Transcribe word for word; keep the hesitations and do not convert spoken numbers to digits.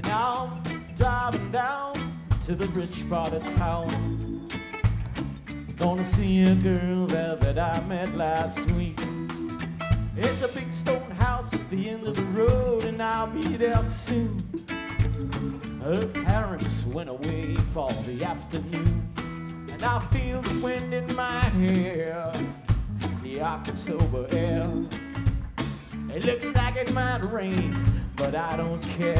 I'm driving down to the rich part of town. Gonna see a girl there that I met last week. It's a big stone house at the end of the road, and I'll be there soon. Her parents went away for the afternoon, and I feel the wind in my hair, the October air. It looks like it might rain, but I don't care.